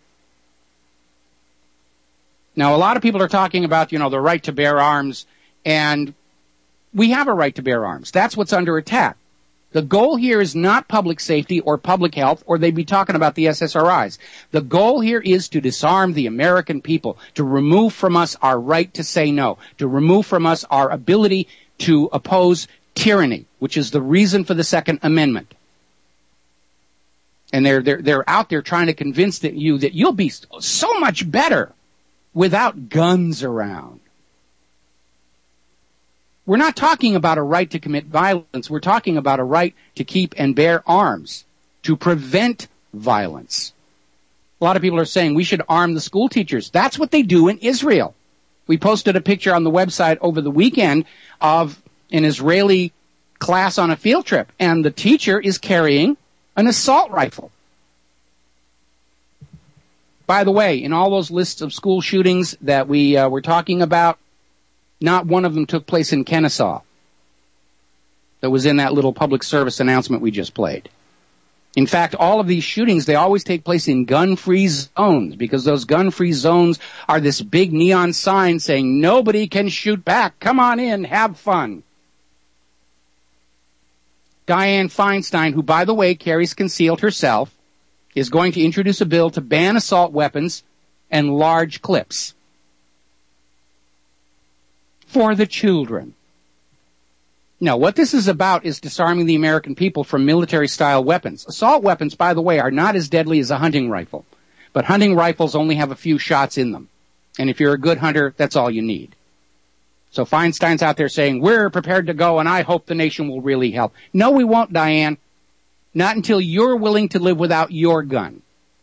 Now, a lot of people are talking about, the right to bear arms, and we have a right to bear arms. That's what's under attack. The goal here is not public safety or public health, or they'd be talking about the SSRIs. The goal here is to disarm the American people, to remove from us our right to say no, to remove from us our ability to oppose tyranny, which is the reason for the Second Amendment. And they're out there trying to convince that you'll be so much better without guns around. We're not talking about a right to commit violence. We're talking about a right to keep and bear arms, to prevent violence. A lot of people are saying we should arm the school teachers. That's what they do in Israel. We posted a picture on the website over the weekend of an Israeli class on a field trip, and the teacher is carrying an assault rifle. By the way, in all those lists of school shootings that we were talking about, not one of them took place in Kennesaw. That was in that little public service announcement we just played. In fact, all of these shootings, they always take place in gun-free zones, because those gun-free zones are this big neon sign saying nobody can shoot back. Come on in, have fun. Dianne Feinstein, who, by the way, carries concealed herself, is going to introduce a bill to ban assault weapons and large clips for the children. Now, what this is about is disarming the American people from military-style weapons. Assault weapons, by the way, are not as deadly as a hunting rifle, but hunting rifles only have a few shots in them. And if you're a good hunter, that's all you need. So Feinstein's out there saying, we're prepared to go, and I hope the nation will really help. No, we won't, Diane. Not until you're willing to live without your gun.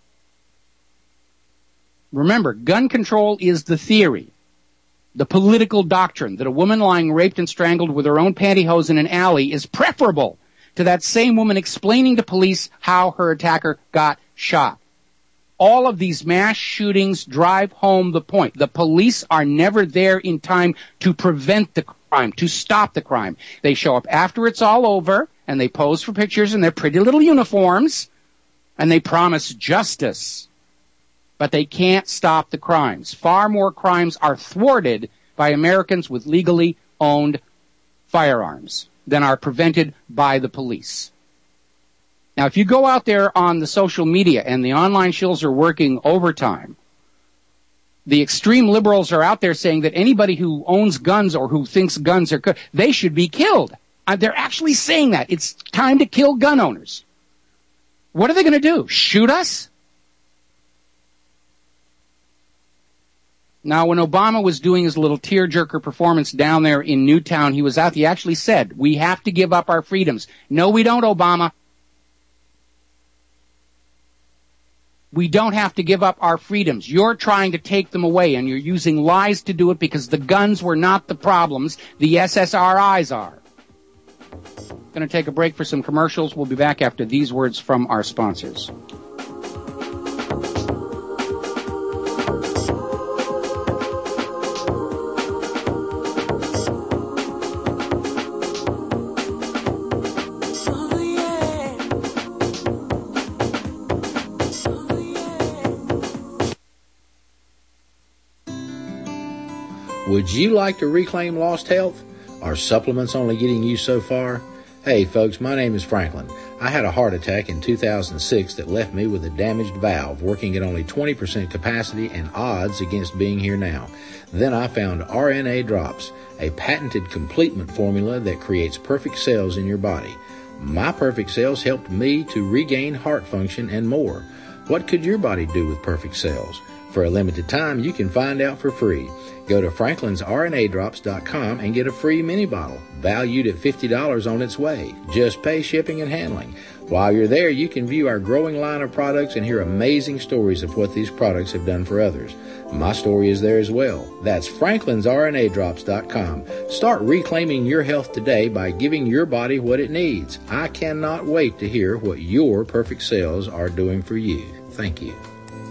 Remember, gun control is the theory, the political doctrine that a woman lying raped and strangled with her own pantyhose in an alley is preferable to that same woman explaining to police how her attacker got shot. All of these mass shootings drive home the point. The police are never there in time to prevent the crime, to stop the crime. They show up after it's all over, and they pose for pictures in their pretty little uniforms, and they promise justice. But they can't stop the crimes. Far more crimes are thwarted by Americans with legally owned firearms than are prevented by the police. Now, if you go out there on the social media and the online shills are working overtime, the extreme liberals are out there saying that anybody who owns guns or who thinks guns are good, they should be killed. They're actually saying that. It's time to kill gun owners. What are they going to do? Shoot us? Now, when Obama was doing his little tearjerker performance down there in Newtown, he actually said, we have to give up our freedoms. No, we don't, Obama. We don't have to give up our freedoms. You're trying to take them away, and you're using lies to do it because the guns were not the problems. The SSRIs are. Going to take a break for some commercials. We'll be back after these words from our sponsors. Would you like to reclaim lost health? Are supplements only getting you so far? Hey folks, my name is Franklin. I had a heart attack in 2006 that left me with a damaged valve working at only 20% capacity and odds against being here now. Then I found RNA Drops, a patented complement formula that creates perfect cells in your body. My perfect cells helped me to regain heart function and more. What could your body do with perfect cells? For a limited time, you can find out for free. Go to franklinsrnadrops.com and get a free mini bottle, valued at $50 on its way. Just pay shipping and handling. While you're there, you can view our growing line of products and hear amazing stories of what these products have done for others. My story is there as well. That's franklinsrnadrops.com. Start reclaiming your health today by giving your body what it needs. I cannot wait to hear what your perfect cells are doing for you. Thank you.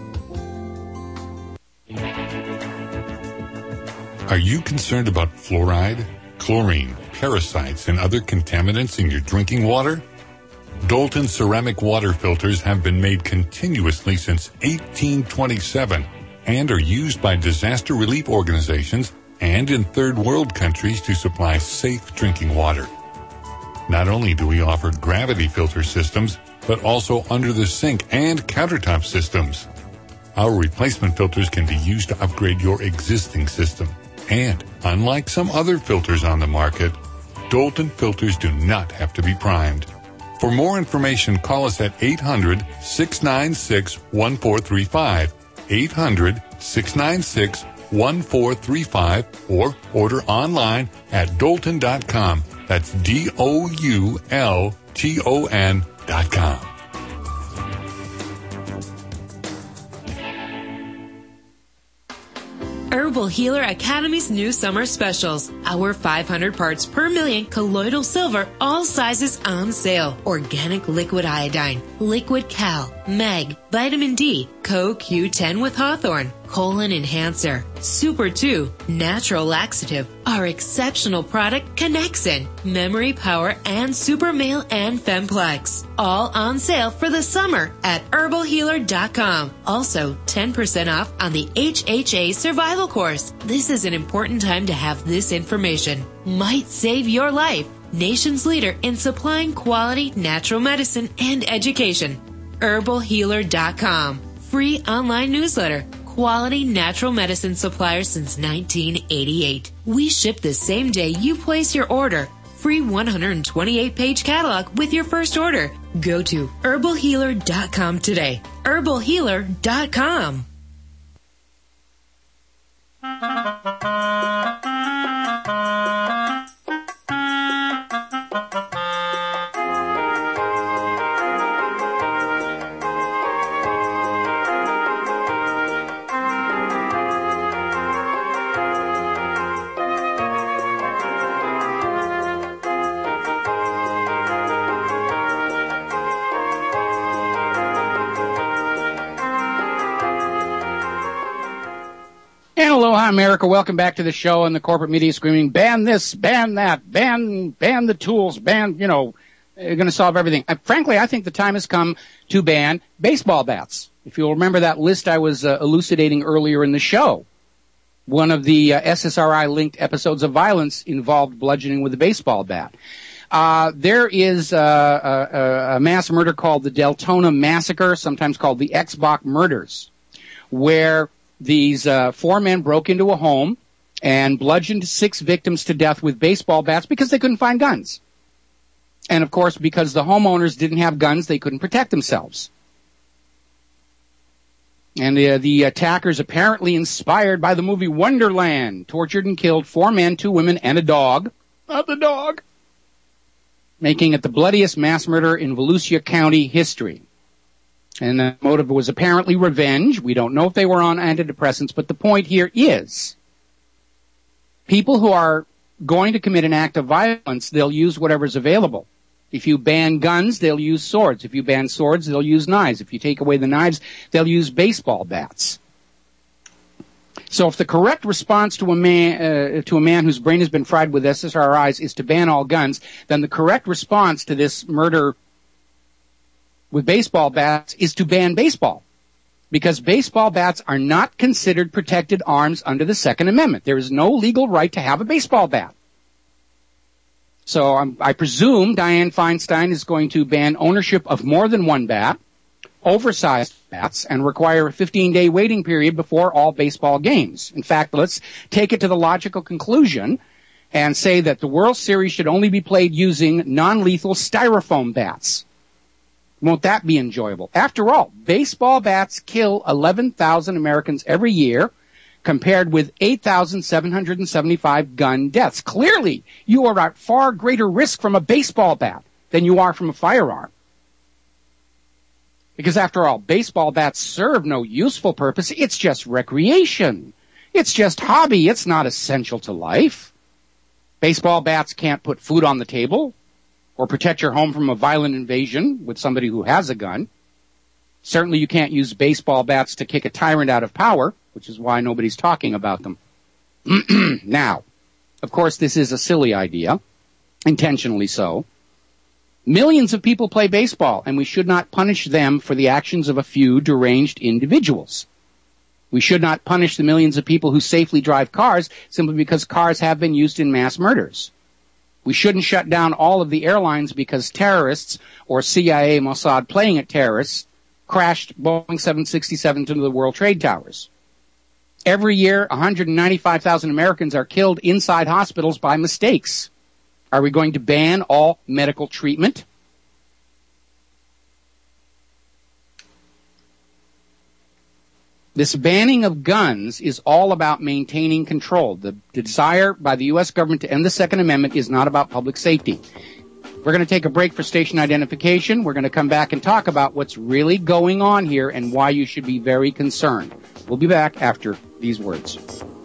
Are you concerned about fluoride, chlorine, parasites, and other contaminants in your drinking water? Dalton ceramic water filters have been made continuously since 1827 and are used by disaster relief organizations and in third world countries to supply safe drinking water. Not only do we offer gravity filter systems, but also under the sink and countertop systems. Our replacement filters can be used to upgrade your existing system. And unlike some other filters on the market, Dalton filters do not have to be primed. For more information, call us at 800-696-1435, 800-696-1435, or order online at Dalton.com. That's DOULTON.com. Herbal Healer Academy's new summer specials. Our 500 parts per million colloidal silver, all sizes on sale. Organic liquid iodine, liquid cal, mag, vitamin D, CoQ10 with Hawthorne, colon enhancer, Super 2, natural laxative, our exceptional product Connexin, memory power, and Super Male and Femplex. All on sale for the summer at herbalhealer.com. Also, 10% off on the HHA Survival Course. This is an important time to have this information. Might save your life. Nation's leader in supplying quality natural medicine and education. herbalhealer.com. Free online newsletter. Quality natural medicine supplier since 1988. We ship the same day you place your order. Free 128-page catalog with your first order. Go to herbalhealer.com today. herbalhealer.com. And aloha, America. Welcome back to the show. And the corporate media screaming, ban this, ban that, ban the tools, ban, you're going to solve everything. Frankly, I think the time has come to ban baseball bats. If you'll remember that list I was elucidating earlier in the show, one of the SSRI-linked episodes of violence involved bludgeoning with a baseball bat. There is a mass murder called the Deltona Massacre, sometimes called the X-Bach Murders, where these 4 men broke into a home and bludgeoned 6 victims to death with baseball bats because they couldn't find guns. And, of course, because the homeowners didn't have guns, they couldn't protect themselves. And the attackers, apparently inspired by the movie Wonderland, tortured and killed 4 men, 2 women, and a dog. Not the dog. Making it the bloodiest mass murder in Volusia County history. And the motive was apparently revenge. We don't know if they were on antidepressants, but the point here is people who are going to commit an act of violence, they'll use whatever's available. If you ban guns, they'll use swords. If you ban swords, they'll use knives. If you take away the knives, they'll use baseball bats. So if the correct response to a man whose brain has been fried with SSRIs is to ban all guns, then the correct response to this murder with baseball bats is to ban baseball. Because baseball bats are not considered protected arms under the Second Amendment. There is no legal right to have a baseball bat. So I presume Dianne Feinstein is going to ban ownership of more than one bat, oversized bats, and require a 15-day waiting period before all baseball games. In fact, let's take it to the logical conclusion and say that the World Series should only be played using non-lethal styrofoam bats. Won't that be enjoyable? After all, baseball bats kill 11,000 Americans every year, compared with 8,775 gun deaths. Clearly, you are at far greater risk from a baseball bat than you are from a firearm. Because after all, baseball bats serve no useful purpose. It's just recreation. It's just hobby. It's not essential to life. Baseball bats can't put food on the table or protect your home from a violent invasion with somebody who has a gun. Certainly you can't use baseball bats to kick a tyrant out of power, which is why nobody's talking about them. Now, of course, this is a silly idea, intentionally so. Millions of people play baseball, and we should not punish them for the actions of a few deranged individuals. We should not punish the millions of people who safely drive cars simply because cars have been used in mass murders. We shouldn't shut down all of the airlines because terrorists or CIA Mossad playing at terrorists crashed Boeing 767 into the World Trade Towers. Every year, 195,000 Americans are killed inside hospitals by mistakes. Are we going to ban all medical treatment? This banning of guns is all about maintaining control. The desire by the U.S. government to end the Second Amendment is not about public safety. We're going to take a break for station identification. We're going to come back and talk about what's really going on here and why you should be very concerned. We'll be back after these words.